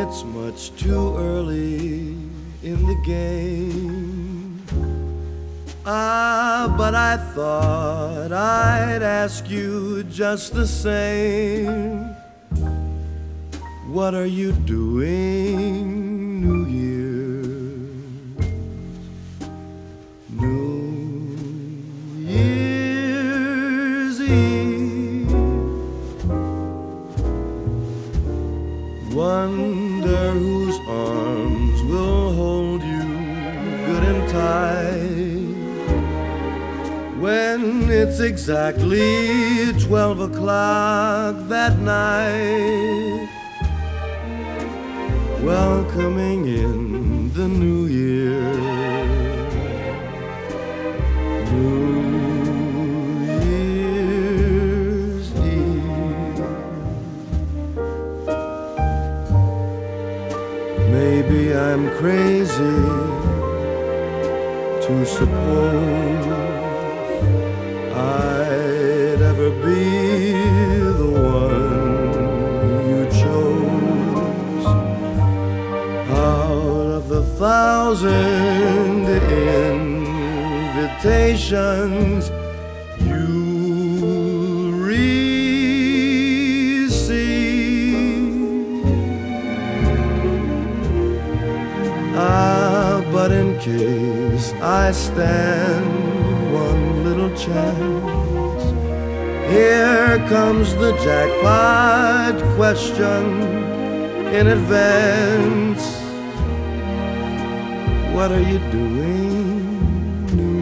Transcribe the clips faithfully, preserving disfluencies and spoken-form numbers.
it's much too early in the game. Ah, but I thought I'd ask you just the same. What are you doing, New Year's? New Year's Eve. Wonder whose arms will hold you good and tight when it's exactly twelve o'clock that night, welcoming in the new year. New Year's Eve. Maybe I'm crazy to suppose I'd ever be the one you chose out of the thousand invitations you receive. Ah, but in case I stand one little chance, here comes the jackpot question in advance. What are you doing, New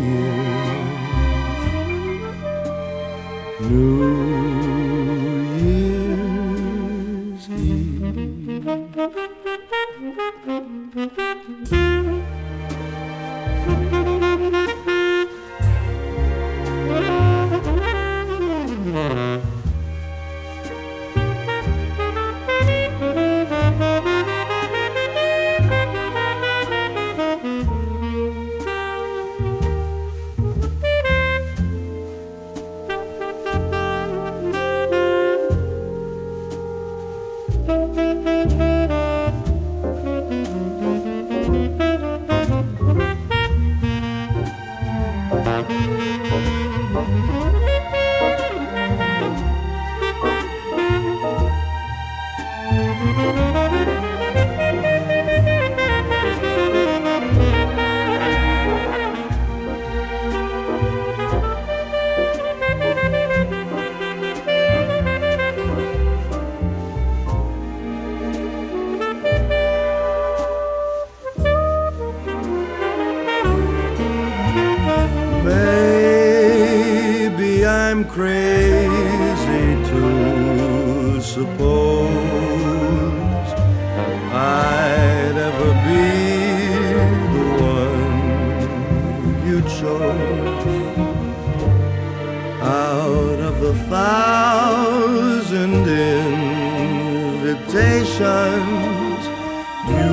Year's? New Year's Eve. Maybe I'm crazy to suppose I'd ever be the one you chose out of the thousand invitations you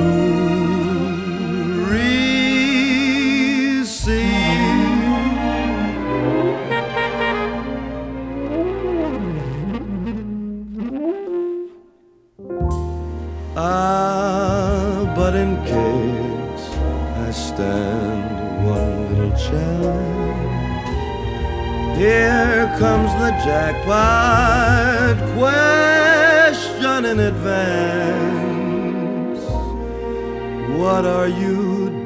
Ah, but in case I stand one little chance, here comes the jackpot question in advance. What are you